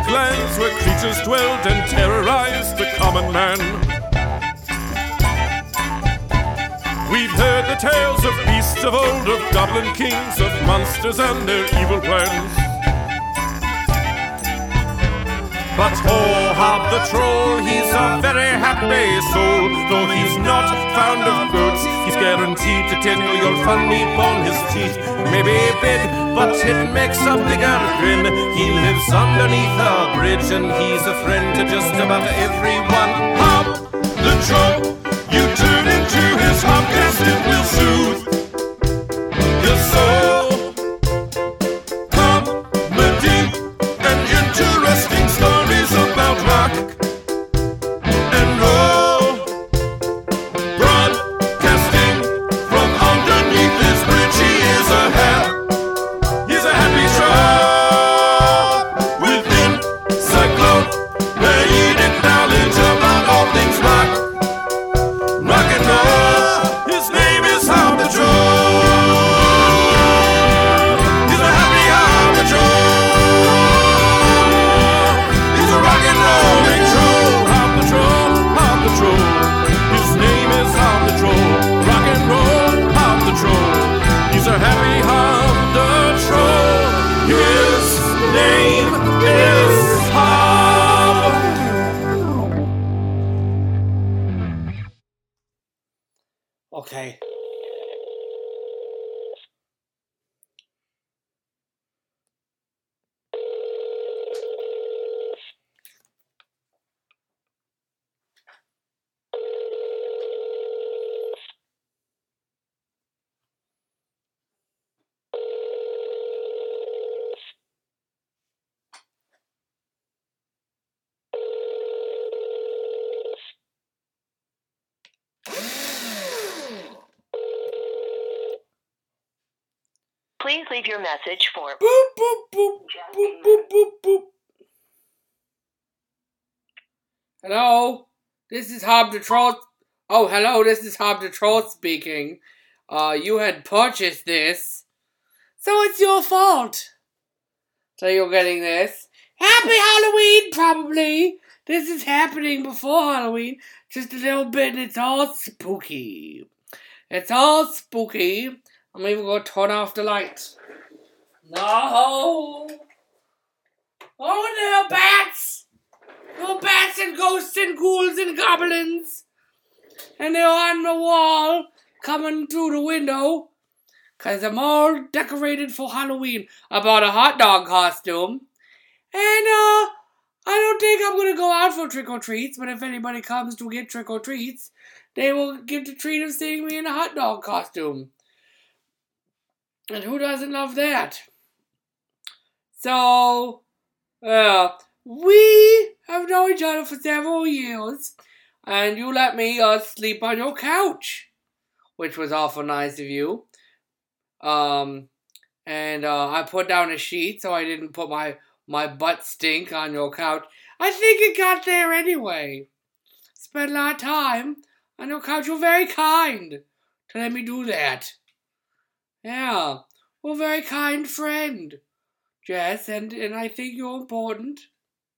dark lands where creatures dwelled and terrorized the common man. We've heard the tales of beasts of old, of goblin kings, of monsters and their evil plans. But Hob the Troll, he's a very happy soul. Though he's not fond of goats, he's guaranteed to tickle your funny bone. His teeth may be big, but it makes a bigger grin. He lives underneath a bridge, and he's a friend to just about everyone. Hob the Troll, you turn into his hobcast, it will soothe your soul. Comedy and interesting stories about rock and roll. Broadcasting from underneath this bridge, he's a happy troll with encyclopedic knowledge about all things rock and roll. His name is Hob the Troll. He's a happy Hob the Troll. He's a rock and rolling troll. Hob the Troll, Hob the Troll. His name is Hob the Troll. Rock and roll, Hob the Troll. He's a happy Hob the Troll. His name is Hob. Okay. Please leave your message for Boop, boop, boop, boop, boop, boop, boop. Hello, this is Hob the Troll. Oh, hello, this is Hob the Troll speaking. You had purchased this, so it's your fault. So you're getting this. Happy Halloween, probably. This is happening before Halloween, just a little bit, and it's all spooky. It's all spooky. I'm even going to turn off the lights. No! Oh, little bats! Little bats and ghosts and ghouls and goblins! And they're on the wall, coming through the window, 'cause I'm all decorated for Halloween. I bought a hot dog costume. And, I don't think I'm going to go out for trick-or-treats, but if anybody comes to get trick-or-treats, they will get the treat of seeing me in a hot dog costume. And who doesn't love that? So, we have known each other for several years, and you let me sleep on your couch, which was awful nice of you. And I put down a sheet so I didn't put my butt stink on your couch. I think it got there anyway. Spent a lot of time on your couch. You're very kind to let me do that. Yeah, well, a very kind friend, Jess, and I think you're important.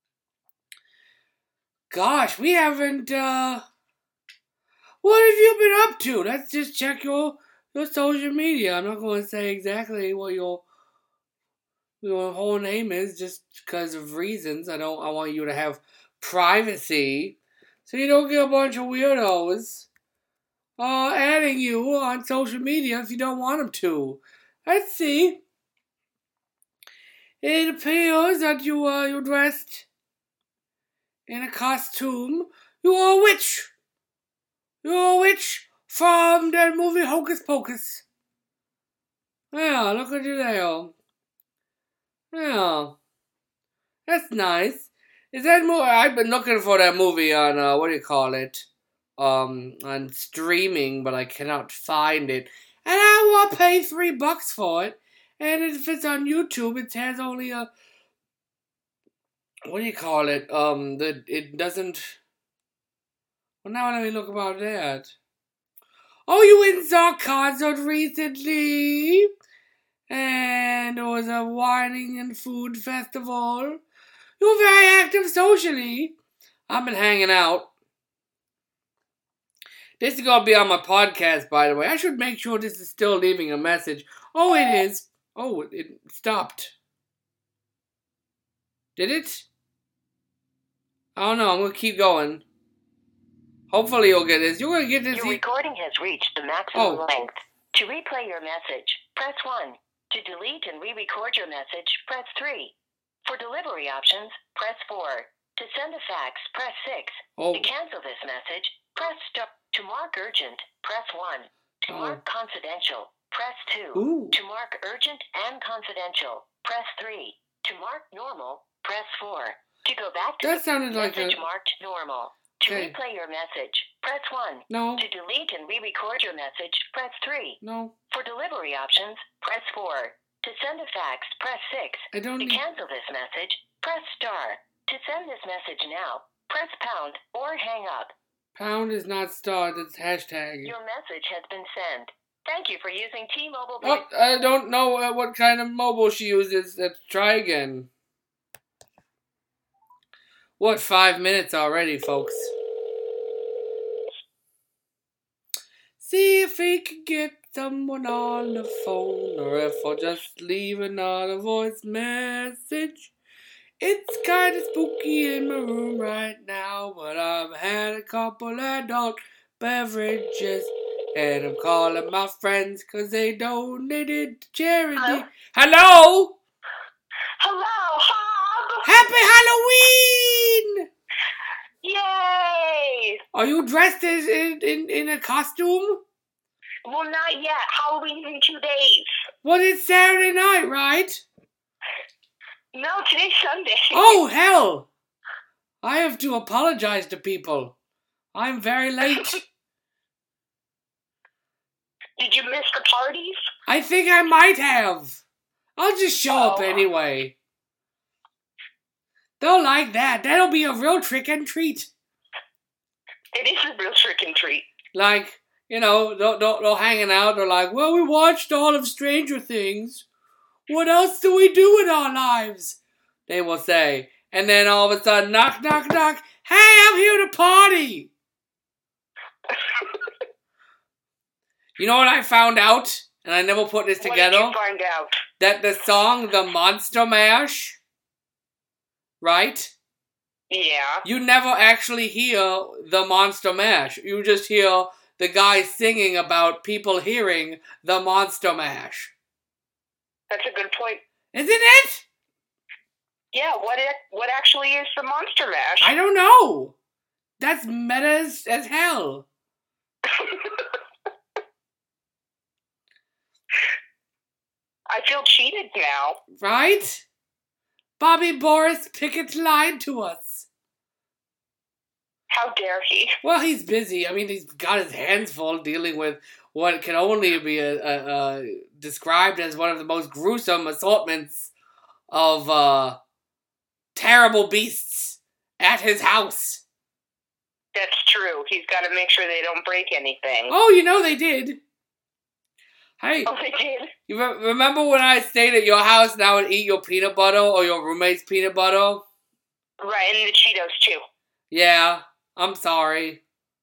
Gosh, we haven't, what have you been up to? Let's just check your social media. I'm not going to say exactly what your whole name is just because of reasons. I want you to have privacy, so you don't get a bunch of weirdos adding you on social media if you don't want them to. Let's see. It appears that you're dressed in a costume. You're a witch. You're a witch from that movie Hocus Pocus. Yeah, look at you there. Yeah, that's nice. Is that movie? I've been looking for that movie on on streaming, but I cannot find it. And I will pay $3 for it. And if it's on YouTube, it has only a it doesn't. Well, now let me look about that. Oh, you went and saw a concert recently? And there was a wine and food festival. You're very active socially. I've been hanging out. This is going to be on my podcast, by the way. I should make sure this is still leaving a message. Oh, it is. Oh, it stopped. Did it? I don't know. I'm going to keep going. Hopefully you'll get this. You're going to get this. Your recording has reached the maximum length. To replay your message, press 1. To delete and re-record your message, press 3. For delivery options, press 4. To send a fax, press 6. To cancel this message, press star. To mark urgent, press 1. To mark confidential, press 2. To mark urgent and confidential, press 3. To mark normal, press 4. To go back to message marked normal. To replay your message, press 1. No. To delete and re-record your message, press 3. No. For delivery options, press 4. To send a fax, press 6. To cancel this message, press star. To send this message now, press pound or hang up. Pound is not star, that's hashtag. Your message has been sent. Thank you for using T-Mobile. Oh, I don't know what kind of mobile she uses. Let's try again. What, 5 minutes already, folks? See if we can get someone on the phone, or if I'll just leave another voice message. It's kind of spooky in my room right now, but I've had a couple adult beverages, and I'm calling my friends because they donated to charity. Hello? Hello, Hob! Happy Halloween! Yay! Are you dressed in a costume? Well, not yet. Halloween's in 2 days. Well, it's Saturday night, right? No, today's Sunday. Oh, hell! I have to apologize to people. I'm very late. Did you miss the parties? I think I might have. I'll just show up anyway. They'll like that. That'll be a real trick and treat. It is a real trick and treat. Like, you know, they'll hanging out. They're like, well, we watched all of Stranger Things. What else do we do in our lives? They will say. And then all of a sudden, knock, knock, knock. Hey, I'm here to party. You know what I found out? And I never put this together. What did you find out? That the song, The Monster Mash, right? Yeah. You never actually hear The Monster Mash. You just hear the guy singing about people hearing The Monster Mash. That's a good point. Isn't it? Yeah, what actually is the Monster Mash? I don't know. That's meta as hell. I feel cheated now. Right? Bobby Boris Pickett lied to us. How dare he? Well, he's busy. I mean, he's got his hands full dealing with what can only be described as one of the most gruesome assortments of terrible beasts at his house. That's true. He's got to make sure they don't break anything. Oh, you know they did. Hey. Oh, they did? You remember when I stayed at your house and I would eat your peanut butter or your roommate's peanut butter? Right, and the Cheetos, too. Yeah, I'm sorry.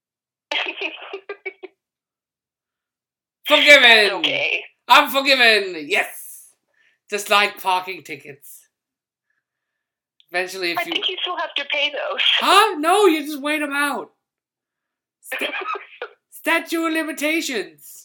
Forgiven! Okay. I'm forgiven! Yes! Just like parking tickets. Eventually, if I think you still have to pay those. Huh? No, you just wait them out. Statute of limitations.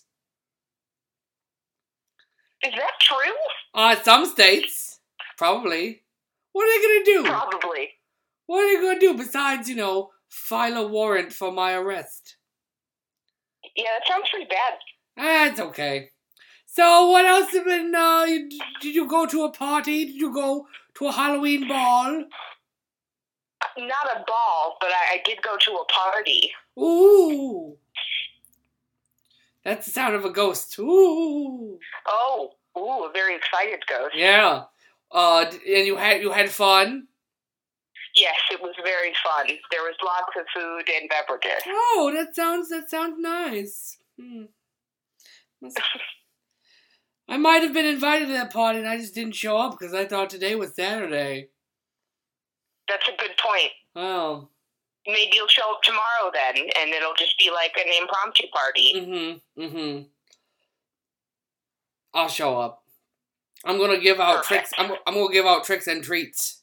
Is that true? Some states. Probably. What are they gonna do? Probably. What are they gonna do besides, file a warrant for my arrest? Yeah, that sounds pretty bad. That's okay. So, what else have been, did you go to a party? Did you go to a Halloween ball? Not a ball, but I did go to a party. Ooh. That's the sound of a ghost. Ooh. Oh, a very excited ghost. Yeah. And you had fun? Yes, it was very fun. There was lots of food and beverages. Oh, that sounds nice. I might have been invited to that party and I just didn't show up because I thought today was Saturday. That's a good point. Oh. Maybe you'll show up tomorrow then, and it'll just be like an impromptu party. I'll show up. I'm gonna give out Perfect. tricks. I'm gonna give out tricks and treats.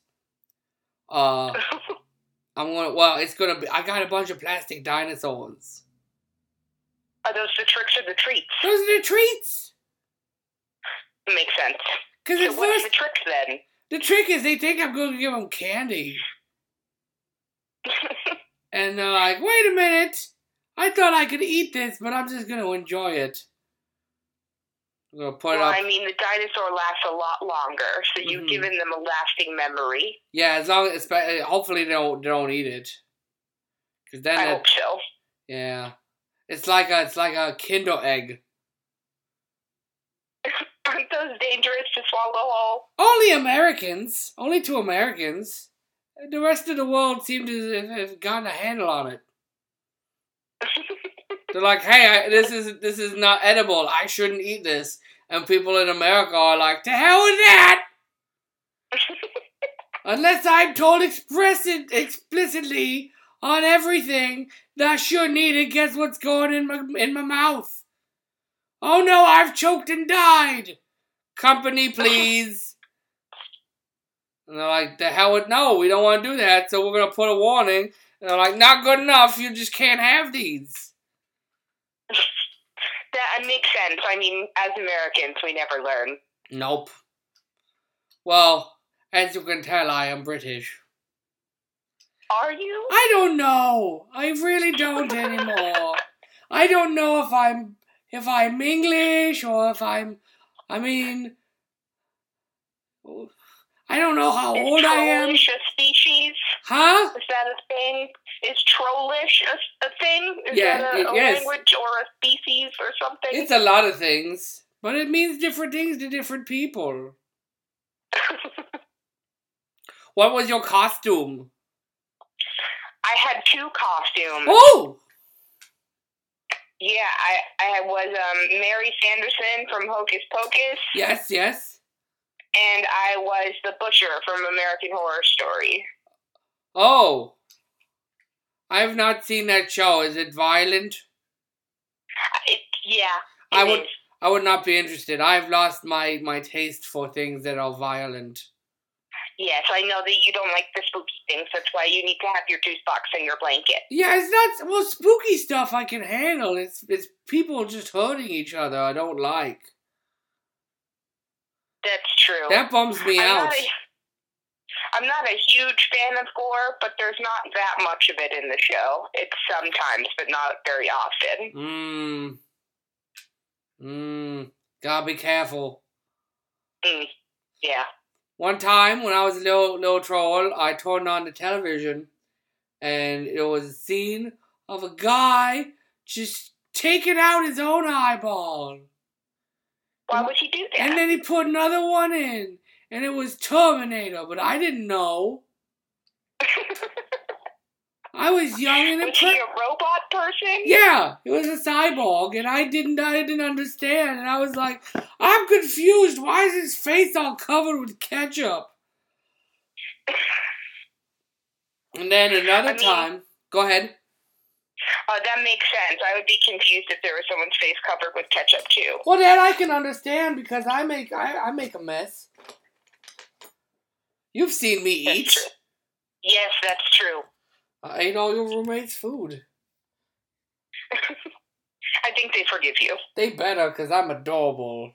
It's gonna be. I got a bunch of plastic dinosaurs. Are those the tricks or the treats? Those are the treats. Makes sense. Because So what's the tricks then? the trick is they think I'm going to give them candy. And they're like, wait a minute. I thought I could eat this, but I'm just going to enjoy it. I'm going to put it up. I mean, the dinosaur lasts a lot longer, so you've given them a lasting memory. Yeah, as long as, hopefully they don't eat it. Cause then I hope so. Yeah. It's like a Kinder egg. Aren't those dangerous to swallow whole? Only Americans. Only to Americans. The rest of the world seemed to have gotten a handle on it. They're like, hey, this is not edible. I shouldn't eat this. And people in America are like, to hell with that! Unless I'm told explicitly on everything that I shouldn't eat it, guess what's going in my mouth? Oh no, I've choked and died! Company, please. And they're like, the hell with no, we don't want to do that, so we're going to put a warning. And they're like, not good enough, you just can't have these. That makes sense. I mean, as Americans, we never learn. Nope. Well, as you can tell, I am British. Are you? I don't know. I really don't anymore. I don't know if I'm English or if I don't know how old I am. Is trollish a species? Huh? Is that a thing? Is trollish a thing? Is Yeah, that a yes. language or a species or something? It's a lot of things, but it means different things to different people. What was your costume? I had 2 costumes. Oh! Yeah, I was Mary Sanderson from Hocus Pocus. Yes. And I was the Butcher from American Horror Story. Oh. I have not seen that show. Is it violent? Yeah. I would not be interested. I've lost my taste for things that are violent. Yes, I know that you don't like the spooky things. That's why you need to have your juice box and your blanket. Yeah, it's not... Well, spooky stuff I can handle. It's people just hurting each other I don't like. That's true. That bums me out. I'm not a huge fan of gore, but there's not that much of it in the show. It's sometimes, but not very often. Gotta be careful. Yeah. One time, when I was a little troll, I turned on the television, and it was a scene of a guy just taking out his own eyeball. Why would he do that? And then he put another one in, and it was Terminator, but I didn't know. I was young and Was he a robot person? Yeah, it was a cyborg, and I didn't understand, and I was like, I'm confused. Why is his face all covered with ketchup? And then another time, go ahead. That makes sense. I would be confused if there was someone's face covered with ketchup too. Well, that I can understand because I make a mess. You've seen me eat. True. Yes, that's true. I ate all your roommate's food. I think they forgive you. They better, because I'm adorable.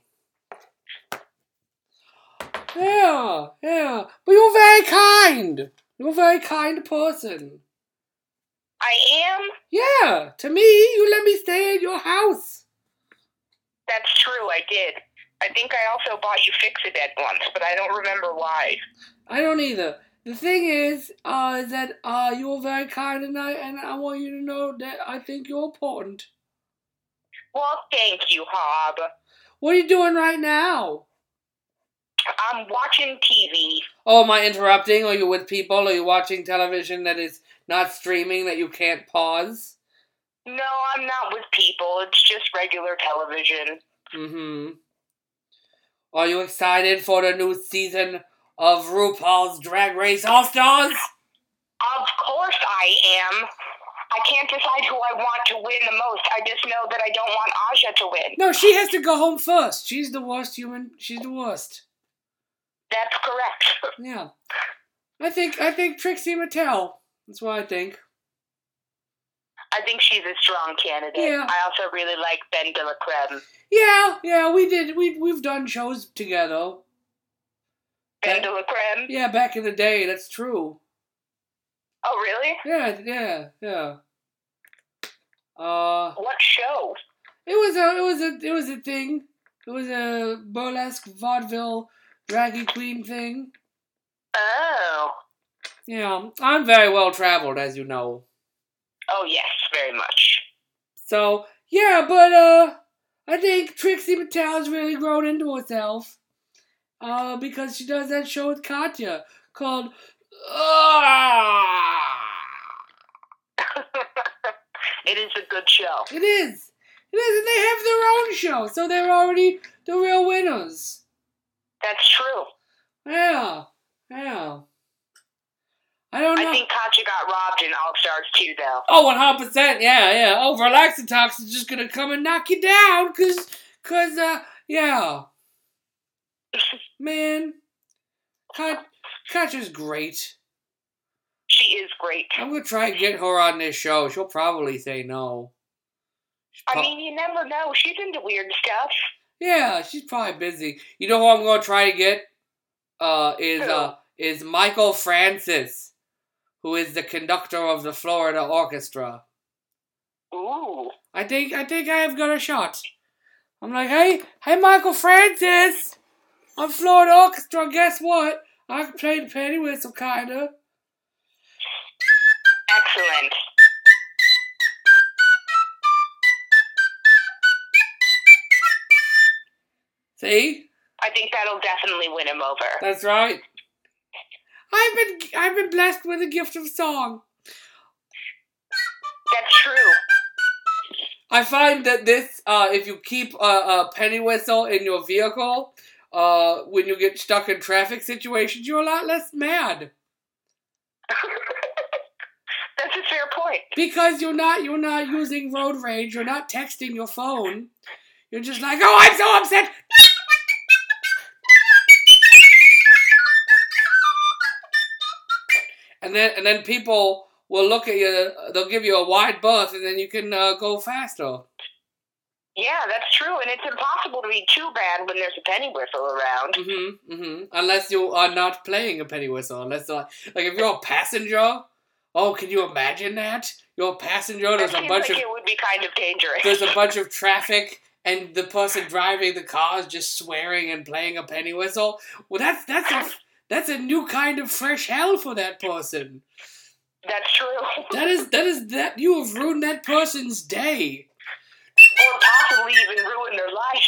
Yeah. But you're very kind. You're a very kind person. I am? Yeah. To me, you let me stay in your house. That's true, I did. I think I also bought you Fix-A-Bed once, but I don't remember why. I don't either. The thing is that you're very kind, and I want you to know that I think you're important. Well, thank you, Hob. What are you doing right now? I'm watching TV. Oh, am I interrupting? Are you with people? Are you watching television that is not streaming, that you can't pause? No, I'm not with people. It's just regular television. Mm-hmm. Are you excited for the new season of RuPaul's Drag Race All-Stars? I am. I can't decide who I want to win the most. I just know that I don't want Aja to win. No, she has to go home first. She's the worst human. She's the worst. That's correct. Yeah. I think Trixie Mattel. That's what I think. I think she's a strong candidate. Yeah. I also really like Ben de la Creme. Yeah, we did. We've done shows together. Ben de la Creme? Yeah, back in the day. That's true. Oh, really? Yeah. What show? It was a thing. It was a burlesque vaudeville draggy queen thing. Oh. Yeah, I'm very well traveled, as you know. Oh, yes, very much. So, yeah, but, I think Trixie Mattel's really grown into herself. Because she does that show with Katya called, It is a good show. It is, and they have their own show, so they're already the real winners. That's true. Yeah. I don't know. I think Katya got robbed in All Stars 2, though. Oh, 100%, yeah. Oh, Relaxatox is just gonna come and knock you down, cause, yeah. Man, Katya's great. She is great. I'm gonna try and get her on this show. She'll probably say no. I mean, you never know. She's into weird stuff. Yeah, she's probably busy. You know who I'm gonna try to get? Is Michael Francis, who is the conductor of the Florida Orchestra. Ooh. I think I have got a shot. I'm like, hey, Michael Francis, I'm Florida Orchestra. Guess what? I can play the penny whistle, kinda. Excellent. See? I think that'll definitely win him over. That's right. I've been blessed with a gift of song. That's true. I find that this, if you keep a penny whistle in your vehicle, when you get stuck in traffic situations, you're a lot less mad. That's a fair point. Because you're not using road rage. You're not texting your phone. You're just like, oh, I'm so upset. And then people will look at you. They'll give you a wide berth, and then you can go faster. Yeah, that's true, and it's impossible to be too bad when there's a penny whistle around. Unless you are not playing a penny whistle. Unless like if you're a passenger. Oh, can you imagine that? You're a passenger. There's a bunch of. It would be kind of dangerous. There's a bunch of traffic, and the person driving the car is just swearing and playing a penny whistle. Well, that's a new kind of fresh hell for that person. That's true. That you have ruined that person's day. Or possibly even ruin their life.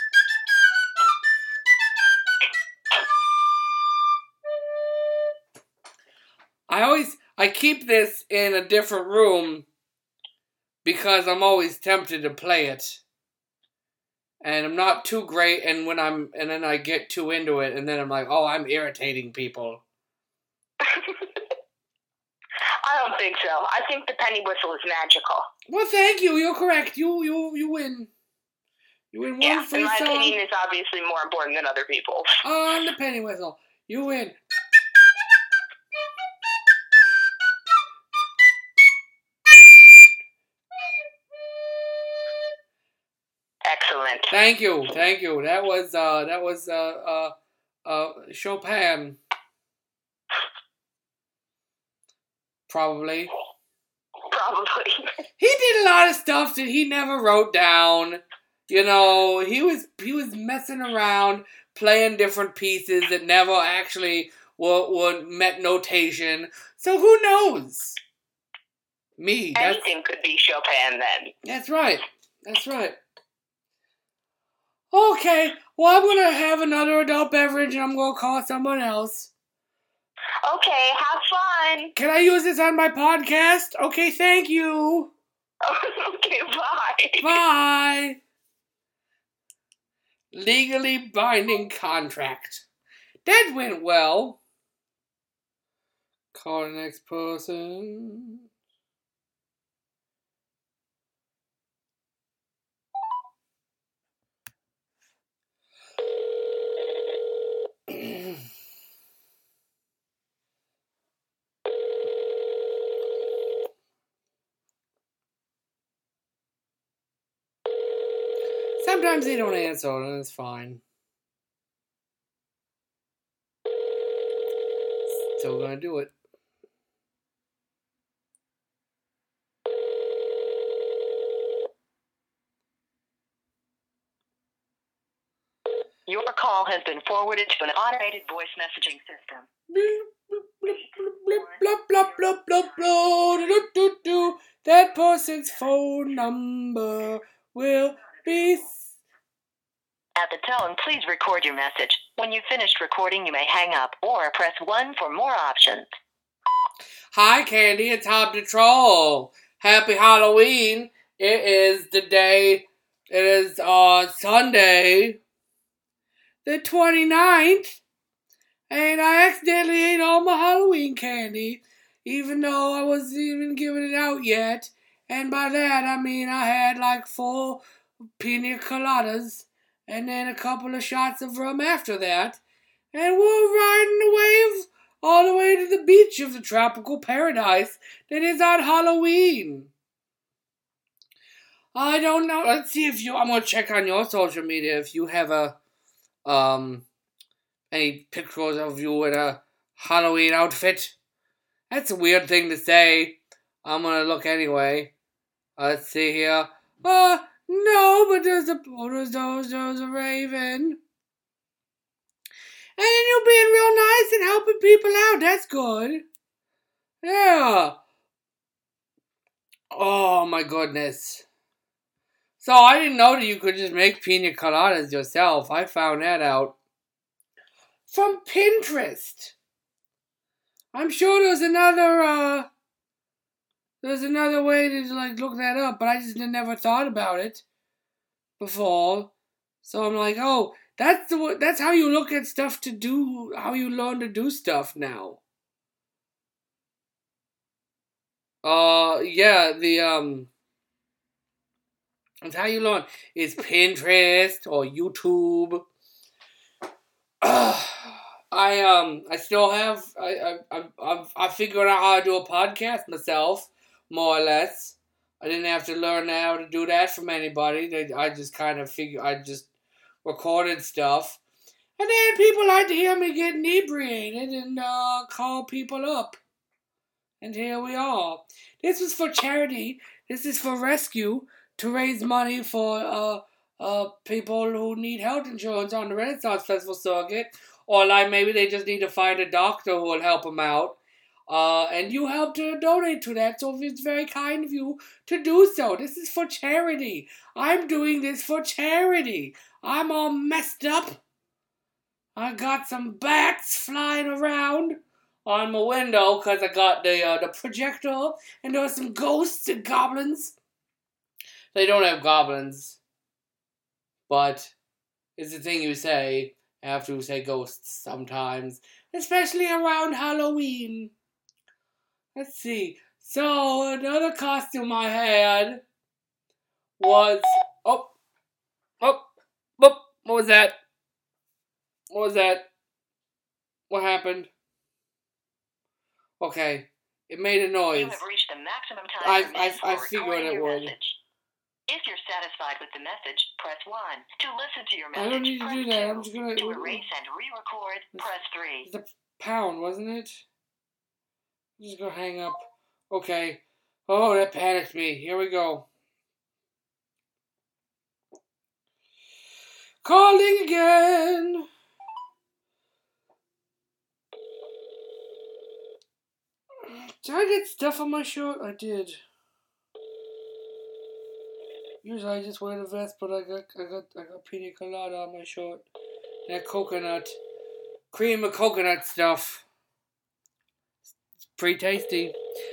I keep this in a different room because I'm always tempted to play it. And I'm not too great, and then I get too into it, and then I'm like, oh, I'm irritating people. I don't think so. I think the penny whistle is magical. Well, thank you. You're correct. You win. You win one free song. My opinion is obviously more important than other people's. On the penny whistle. You win. Excellent. Thank you. That was Chopin. Probably. He did a lot of stuff that he never wrote down. You know, he was messing around, playing different pieces that never actually were met notation. So who knows? Anything could be Chopin then. That's right. Okay, well, I'm going to have another adult beverage and I'm going to call someone else. Okay, have fun. Can I use this on my podcast? Okay, thank you. Okay, bye. Bye. Legally binding contract. That went well. Call the next person. Sometimes they don't answer, and it's fine. Still gonna do it. Your call has been forwarded to an automated voice messaging system. That person's phone number will be... At the tone, please record your message. When you've finished recording, you may hang up or press 1 for more options. Hi, Candy. It's Hob the Troll. Happy Halloween. It is the day... It is Sunday, the 29th, and I accidentally ate all my Halloween candy, even though I wasn't even giving it out yet. And by that, I mean I had like 4 pina coladas, and then a couple of shots of rum after that, and we're riding the wave all the way to the beach of the tropical paradise that is on Halloween. I don't know. Let's see if I'm gonna check on your social media if you have any pictures of you in a Halloween outfit. That's a weird thing to say. I'm gonna look anyway. Let's see here. No, but there's a raven. And then you're being real nice and helping people out. That's good. Yeah. Oh my goodness. So I didn't know that you could just make pina coladas yourself. I found that out from Pinterest. I'm sure there's another way to like look that up, but I just never thought about it before. So I'm like, oh, that's how you look at stuff to do, how you learn to do stuff now. Yeah, that's how you learn. Is Pinterest or YouTube. I still have I figured out how to do a podcast myself, more or less. I didn't have to learn how to do that from anybody. I just kind of I just recorded stuff, and then people like to hear me get inebriated and call people up. And here we are. This was for charity. This is for rescue, to raise money for people who need health insurance on the Renaissance Festival circuit, or like maybe they just need to find a doctor who will help them out. And you help to donate to that, so it's very kind of you to do so. This is for charity. I'm doing this for charity. I'm all messed up. I got some bats flying around on my window because I got the projector, and there are some ghosts and goblins. They don't have goblins, but it's the thing you say after you say ghosts sometimes, especially around Halloween. Let's see. So another costume I had was what was that? What was that? What happened? Okay, it made a noise. You have reached the maximum time I figured it would. Message. If you're satisfied with the message, press 1. To listen to your message, I don't need to do that. 2. I'm just gonna... To erase and re-record, press 3. It's a pound, wasn't it? I'm just gonna hang up. Okay. Oh, that panicked me. Here we go. Calling again. Did I get stuff on my shirt? I did. Usually I just wear the vest, but I got pina colada on my shirt. That coconut, cream of coconut stuff. It's pretty tasty.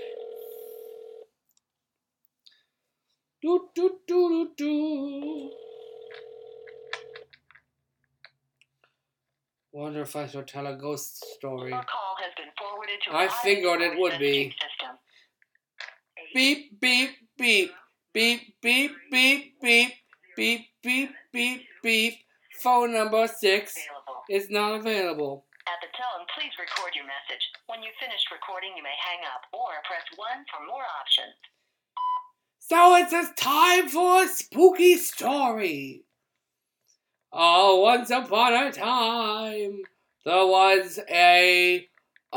Do do do do do. Wonder if I should tell a ghost story. Your call has been forwarded to I figured it would be. system. Beep, beep, beep. Beep, beep, beep, beep. Beep, beep, beep, beep. Phone number 6 is not available. At the tone, please record your message. When you've finished recording, you may hang up or press 1 for more options. So it's time for a spooky story. Oh, once upon a time, there was a,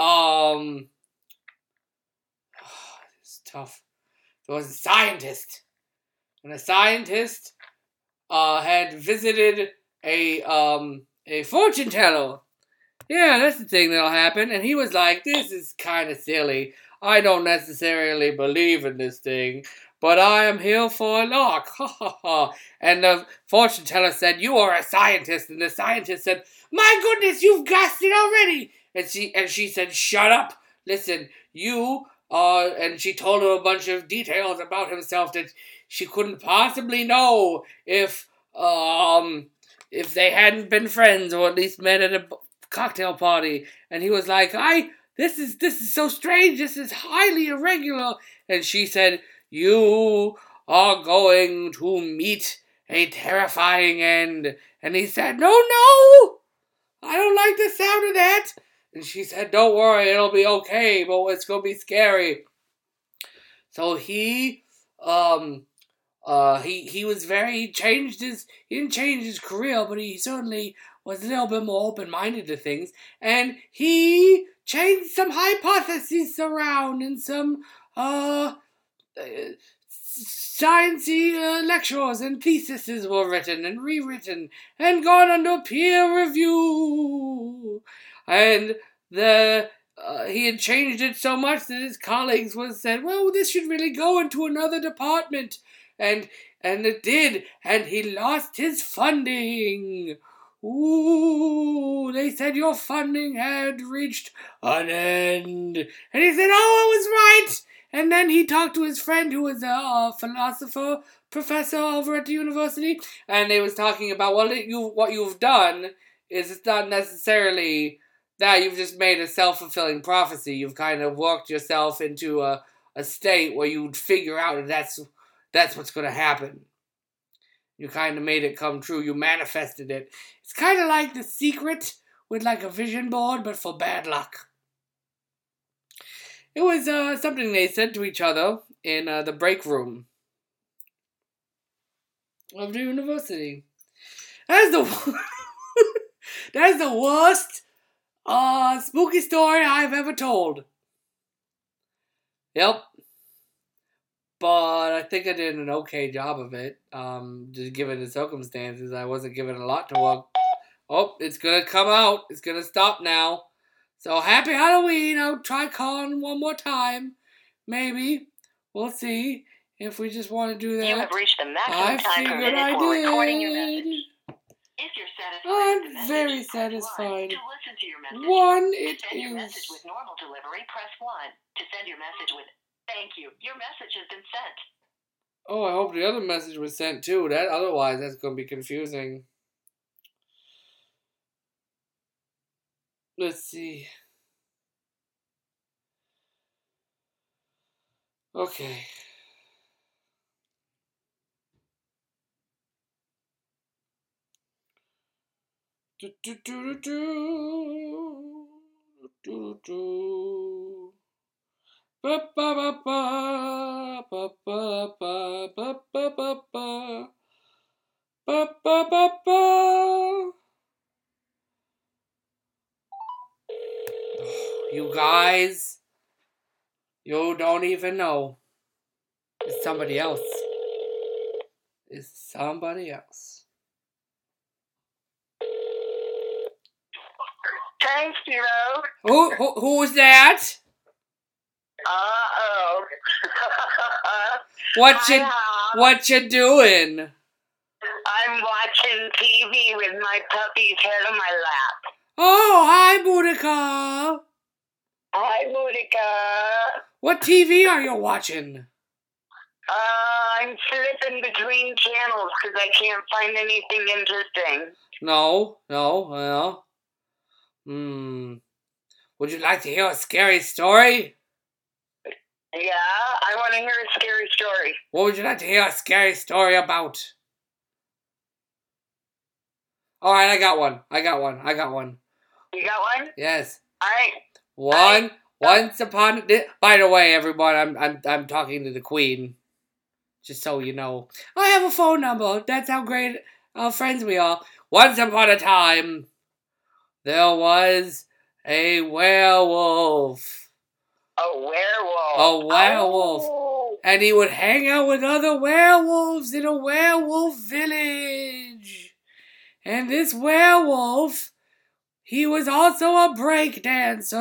it's tough. There was a scientist. And a scientist, had visited a fortune teller. Yeah, that's the thing that'll happen. And he was like, this is kind of silly. I don't necessarily believe in this thing, but I am here for a lark. Ha ha ha. And the fortune teller said, you are a scientist. And the scientist said, my goodness, you've guessed it already. And she said, shut up. Listen, you are, and she told him a bunch of details about himself that she couldn't possibly know if they hadn't been friends or at least met at a cocktail party. And he was like, this is so strange. This is highly irregular. And she said, you are going to meet a terrifying end. And he said, no, I don't like the sound of that. And she said, don't worry, it'll be okay, but it's going to be scary. So he was he didn't change his career, but he certainly was a little bit more open-minded to things. And he changed some hypotheses around and some, sciencey lectures and theses were written and rewritten and gone under peer review. And he had changed it so much that his colleagues said, well, this should really go into another department. And it did, and he lost his funding. Ooh, they said your funding had reached an end. And he said, oh, I was right. And then he talked to his friend who was a philosopher professor over at the university, and they was talking about, well, what you've done is it's not necessarily that you've just made a self-fulfilling prophecy. You've kind of worked yourself into a state where you'd figure out that that's what's going to happen. You kind of made it come true. You manifested it. It's kind of like The Secret with like a vision board, but for bad luck. It was something they said to each other in the break room of the university. That's the worst spooky story I've ever told. Yep. But I think I did an okay job of it. Just given the circumstances, I wasn't given a lot to work. Oh, it's gonna come out. It's gonna stop now. So happy Halloween. I'll try calling one more time. Maybe. We'll see if we just want to do that. You have reached the maximum time permitted for recording your message. If you're satisfied with the message, very press satisfied. 1 to listen to your message. 1 to it send your is. message with normal delivery, press 1. To send your message with thank you, your message has been sent. Oh, I hope the other message was sent too. Otherwise, that's going to be confusing. Let's see. Okay. Do do do do do do do. Ba ba ba ba ba ba ba ba ba ba ba ba ba ba ba. You guys, you don't even know. It's somebody else. It's somebody else. Thanks, Hero. Who's that? Uh-oh. What you doing? I'm watching TV with my puppy's head on my lap. Oh, hi, Boudica. Hi, Boudica. What TV are you watching? I'm flipping between channels because I can't find anything interesting. No, well. Would you like to hear a scary story? Yeah, I want to hear a scary story. What would you like to hear a scary story about? All right, I got one. You got one? Yes. All right. Once upon. By the way, everyone, I'm talking to the Queen. Just so you know, I have a phone number. That's how great friends we are. Once upon a time, there was a werewolf. A werewolf. A werewolf. Oh. And he would hang out with other werewolves in a werewolf village. And this werewolf, he was also a break dancer.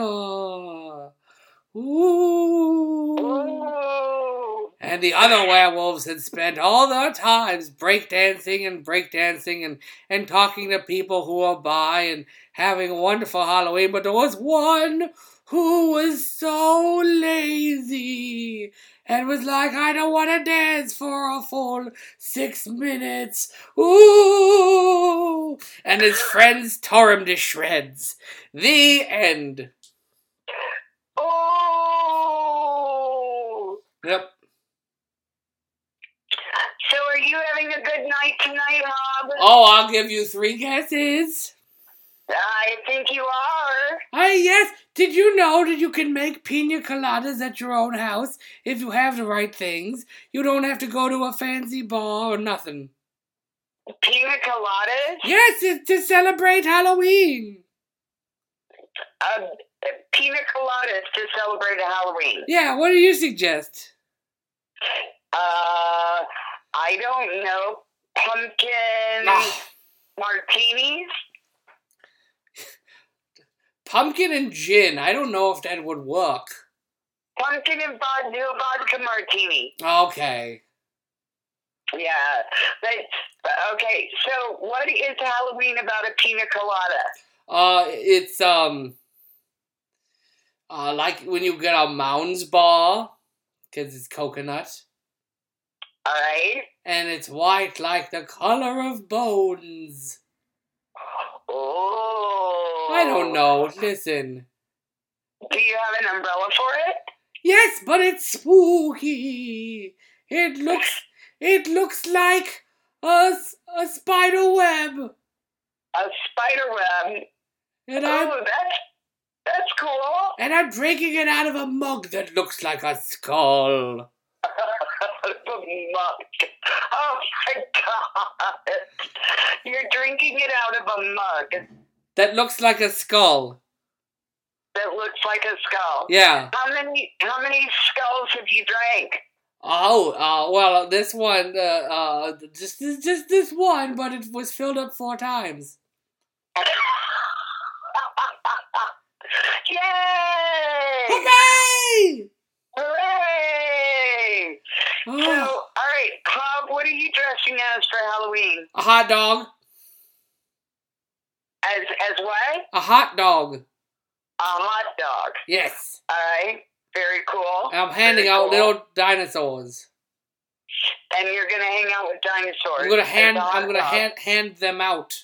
Ooh. And the other werewolves had spent all their times breakdancing and talking to people who were by and having a wonderful Halloween. But there was one who was so lazy and was like, I don't want to dance for a full 6 minutes. Ooh! And his friends tore him to shreds. The end. Oh! Yep. So are you having a good night tonight, Hob? Oh, I'll give you 3 guesses. I think you are. Yes. Did you know that you can make pina coladas at your own house if you have the right things? You don't have to go to a fancy bar or nothing. Pina coladas? Yes, it's to celebrate Halloween. Pina coladas to celebrate Halloween. Yeah, what do you suggest? I don't know. Pumpkin martinis? Pumpkin and gin. I don't know if that would work. Pumpkin and vodka martini. Okay. Yeah. But, okay, so what is Halloween about a pina colada? It's, like when you get a Mounds bar, because it's coconut. Alright. And it's white like the color of bones. Oh. I don't know. Listen. Do you have an umbrella for it? Yes, but it's spooky. It looks like a spider web. A spider web. And that's cool. And I'm drinking it out of a mug that looks like a skull. A mug. Oh my God. You're drinking it out of a mug. That looks like a skull. That looks like a skull. Yeah. How many skulls have you drank? Well, this one, just this one, but it was filled up 4 times. Yay! Hooray! Hooray! Oh. So, all right, Cobb, what are you dressing as for Halloween? A hot dog. As what? A hot dog. A hot dog. Yes. All right. Very cool. And I'm handing out little dinosaurs. And you're gonna hang out with dinosaurs. I'm gonna hand them out.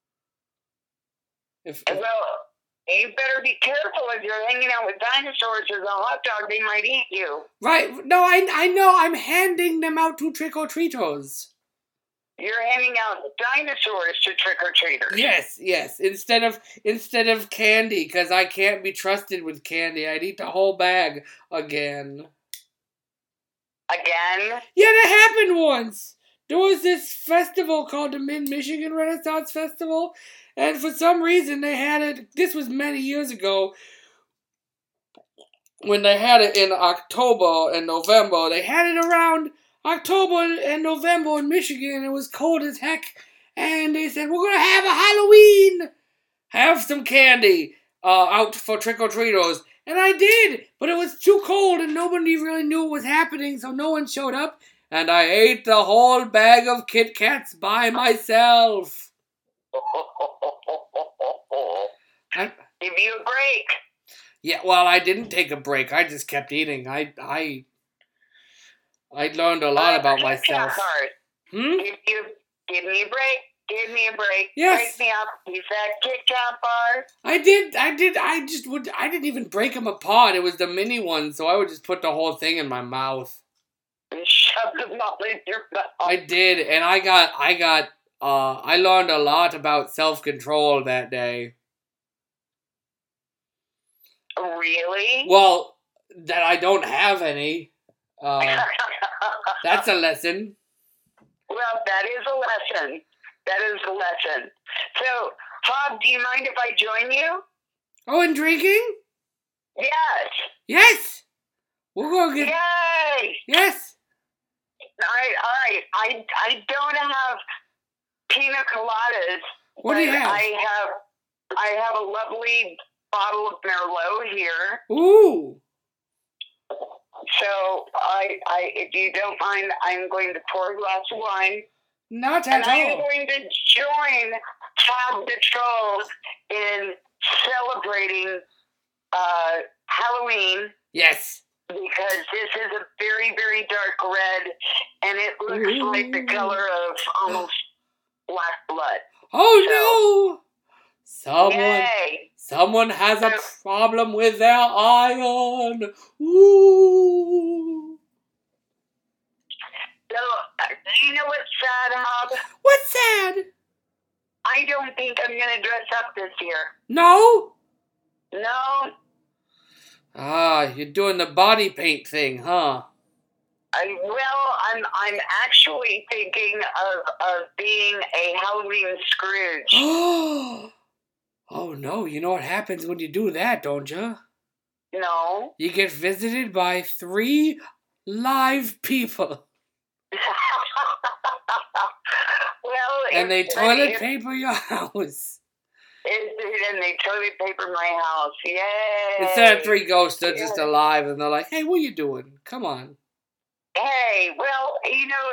Well, you better be careful if you're hanging out with dinosaurs as a hot dog. They might eat you. Right. No, I know. I'm handing them out to trick-or-treaters. You're handing out dinosaurs to trick-or-treaters. Yes. Instead of candy, because I can't be trusted with candy. I'd eat the whole bag again. Again? Yeah, that happened once. There was this festival called the Mid-Michigan Renaissance Festival, and for some reason they had it, this was many years ago, when they had it in October and November. They had it around October and November in Michigan. It was cold as heck, and they said, we're going to have a Halloween, have some candy out for trick-or-treaters. And I did, but it was too cold and nobody really knew what was happening, so no one showed up. And I ate the whole bag of Kit Kats by myself. Give you a break. Yeah, well, I didn't take a break. I just kept eating. I learned a lot about myself. Give me a break. Give me a break. Yes. Break me up. He's that Kit Kat bar. I didn't even break them apart. It was the mini one, so I would just put the whole thing in my mouth. And shove them all in your mouth. I did, and I learned a lot about self-control that day. Really? Well, that I don't have any. That's a lesson. Well, that is a lesson. That is a lesson. So, Bob, do you mind if I join you? Oh, and drinking? Yes. Yes. We'll go get. Yay! Yes. All right. I don't have pina coladas. What do you have? I have a lovely bottle of Merlot here. Ooh. So if you don't mind, I'm going to pour a glass of wine. Not And at I'm all. going to join Tab the Troll in celebrating Halloween. Yes. Because this is a very, very dark red, and it looks like the color of almost black blood. Oh no! Yay! Someone has a problem with their iron. Ooh. So, you know what's sad, Hob? What's sad? I don't think I'm going to dress up this year. No? No. Ah, you're doing the body paint thing, huh? I'm actually thinking of being a Halloween Scrooge. Oh no, you know what happens when you do that, don't you? No. You get visited by 3 live people. Well, and they toilet paper your house. And they toilet paper my house. Yay! Instead of 3 ghosts, they're just alive, and they're like, "Hey, what are you doing? Come on." Hey, well, you know,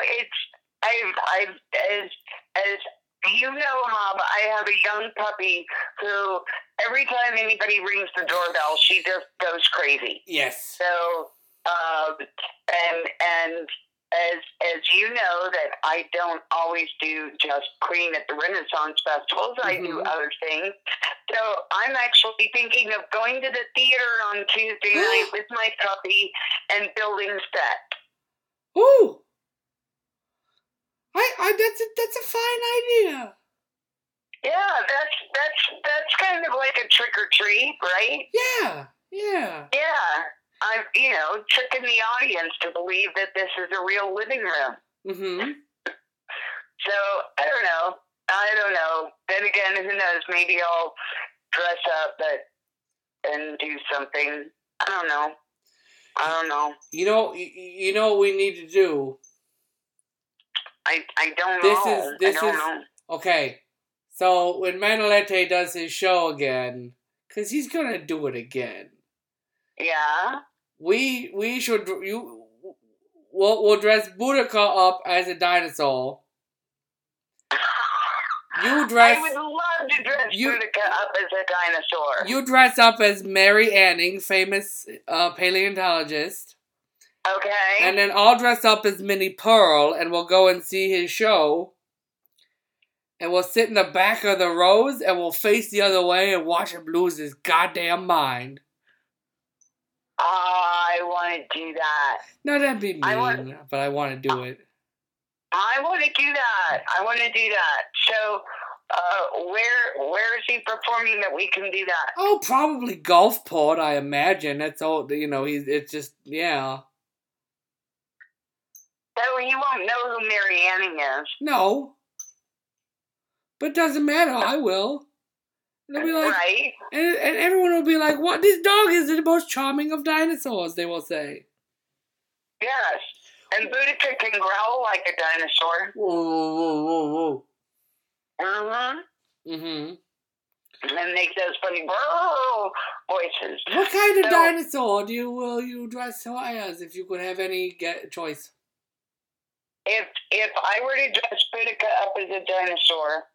as you know, Hob, I have a young puppy who every time anybody rings the doorbell, she just goes crazy. Yes. So, and as you know, that I don't always do just Queen at the Renaissance festivals. I do other things. So I'm actually thinking of going to the theater on Tuesday night with my puppy and building set. Ooh. That's a fine idea. Yeah, that's kind of like a trick or treat, right? Yeah. Yeah. I'm, tricking the audience to believe that this is a real living room. Mm-hmm. So, I don't know. Then again, who knows? Maybe I'll dress up and do something. I don't know. You know what we need to do? I don't know. I don't know. Okay. So, when Manolete does his show again, because he's going to do it again. Yeah? We should we'll dress Boudica up as a dinosaur. You dress. I would love to dress Boudica up as a dinosaur. You dress up as Mary Anning, famous paleontologist. Okay. And then I'll dress up as Minnie Pearl, and we'll go and see his show. And we'll sit in the back of the rows, and we'll face the other way and watch him lose his goddamn mind. I want to do that. No, that'd be mean, but I want to do it. I want to do that. So, where is he performing that we can do that? Oh, probably Gulfport, I imagine. That's all, it's just, yeah. So he won't know who Mary Anning is. No. But doesn't matter, I will. They'll be like, right. And everyone will be like, "What? This dog is the most charming of dinosaurs," they will say. Yes. And Boudica can growl like a dinosaur. Whoa. Mm-hmm. And make those funny voices. What kind of dinosaur will you dress as if you could have any choice? If I were to dress Boudica up as a dinosaur,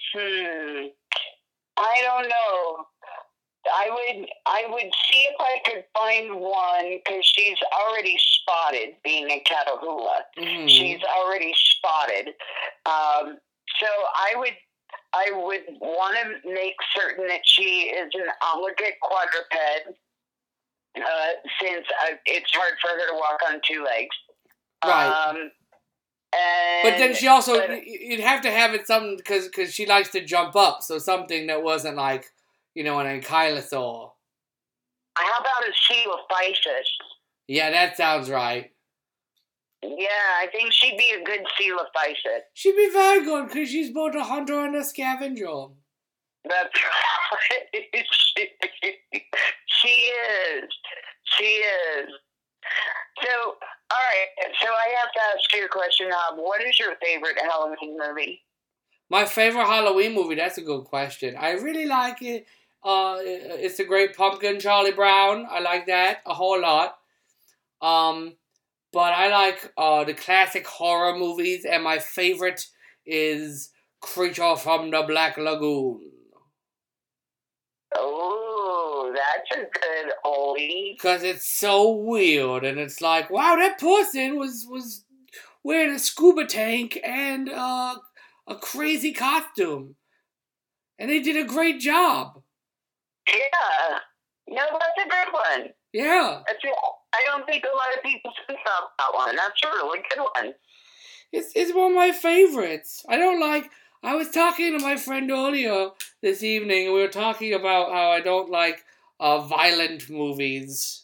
I don't know. I would see if I could find one, because she's already spotted being a Catahoula. Mm-hmm. She's already spotted. So I I would want to make certain that she is an obligate quadruped, since it's hard for her to walk on two legs. Right. But then she also, you'd have to have it something, because she likes to jump up, so something that wasn't like, an ankylosaur. How about a coelophysis? Yeah, that sounds right. Yeah, I think she'd be a good coelophysis. She'd be very good, because she's both a hunter and a scavenger. That's right. She is. So, all right. So I have to ask you a question, what is your favorite Halloween movie? My favorite Halloween movie? That's a good question. I really like it. It's The Great Pumpkin, Charlie Brown. I like that a whole lot. But I like the classic horror movies, and my favorite is Creature from the Black Lagoon. Oh, that's a good oldie. Because it's so weird, and it's like, wow, that person was wearing a scuba tank and a crazy costume. And they did a great job. Yeah. No, that's a good one. Yeah. I don't think a lot of people think about that one. That's a really good one. It's one of my favorites. I was talking to my friend earlier this evening, and we were talking about how I don't like violent movies.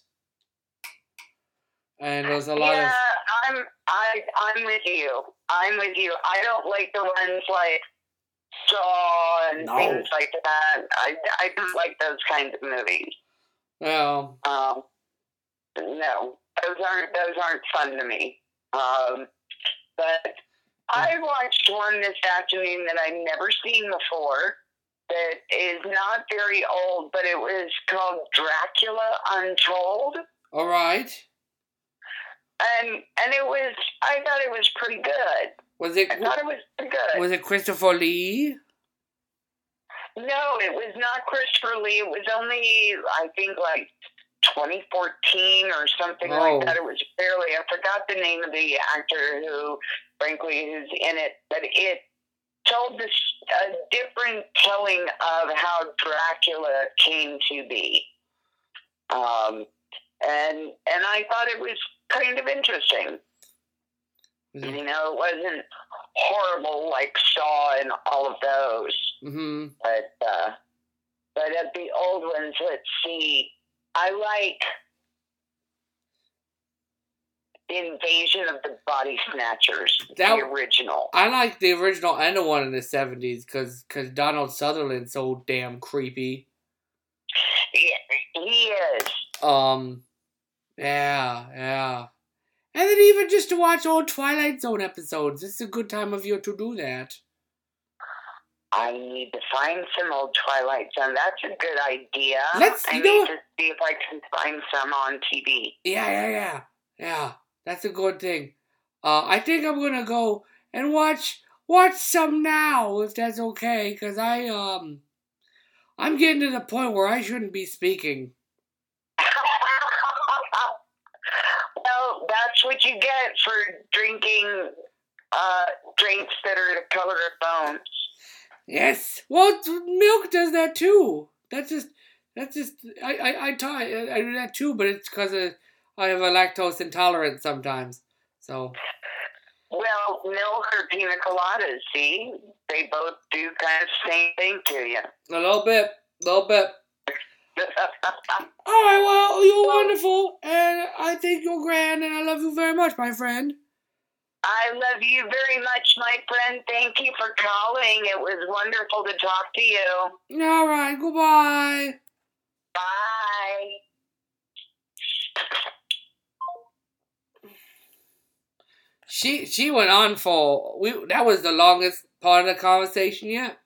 And there's a lot of... Yeah, I'm with you. I don't like the ones like Saw and things like that. I don't like those kinds of movies. Yeah. No, those aren't fun to me. But I watched one this afternoon that I've never seen before. That is not very old, but it was called Dracula Untold. All right. And I thought it was pretty good. I thought it was pretty good. Was it Christopher Lee? No, it was not Christopher Lee. It was only, I think, like 2014 or something like that. It was I forgot the name of the actor who, frankly, is in it, but it told this a different telling of how Dracula came to be. And I thought it was kind of interesting. Mm-hmm. It wasn't horrible like Saw and all of those. Mm-hmm. But of the old ones, let's see. I like Invasion of the Body Snatchers, the original. I like the original and the one in the 70s because Donald Sutherland's so damn creepy. Yeah, he is. Yeah. And then even just to watch old Twilight Zone episodes. It's a good time of year to do that. I need to find some old Twilight Zone. That's a good idea. I need to see if I can find some on TV. Yeah. That's a good thing. I think I'm gonna go and watch some now, if that's okay, because I'm getting to the point where I shouldn't be speaking. Well, that's what you get for drinking drinks that are the color of bones. Yes. Well, milk does that too. That's just I do that too, but it's because I have a lactose intolerance sometimes. So. Well, milk or pina coladas, see? They both do kind of the same thing to you. A little bit. All right, well, you're wonderful, and I think you're grand, and I love you very much, my friend. I love you very much, my friend. Thank you for calling. It was wonderful to talk to you. All right, goodbye. Bye. She went on that was the longest part of the conversation yet.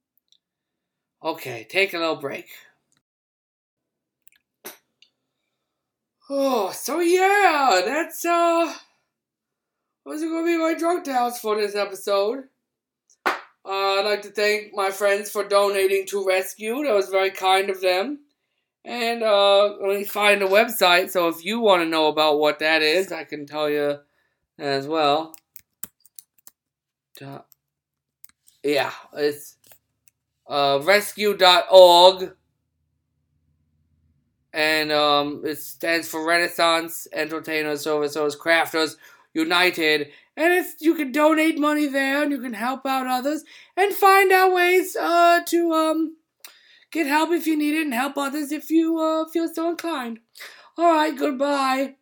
Okay, take a little break. Oh, so yeah, that's what's going to be my drunk tales for this episode. I'd like to thank my friends for donating to Rescue. That was very kind of them. And let me find the website, so if you want to know about what that is, I can tell you as well. Yeah, it's rescue.org. And it stands for Renaissance Entertainers Services Crafters United. And you can donate money there, and you can help out others, and find out ways to get help if you need it, and help others if you feel so inclined. Alright, goodbye.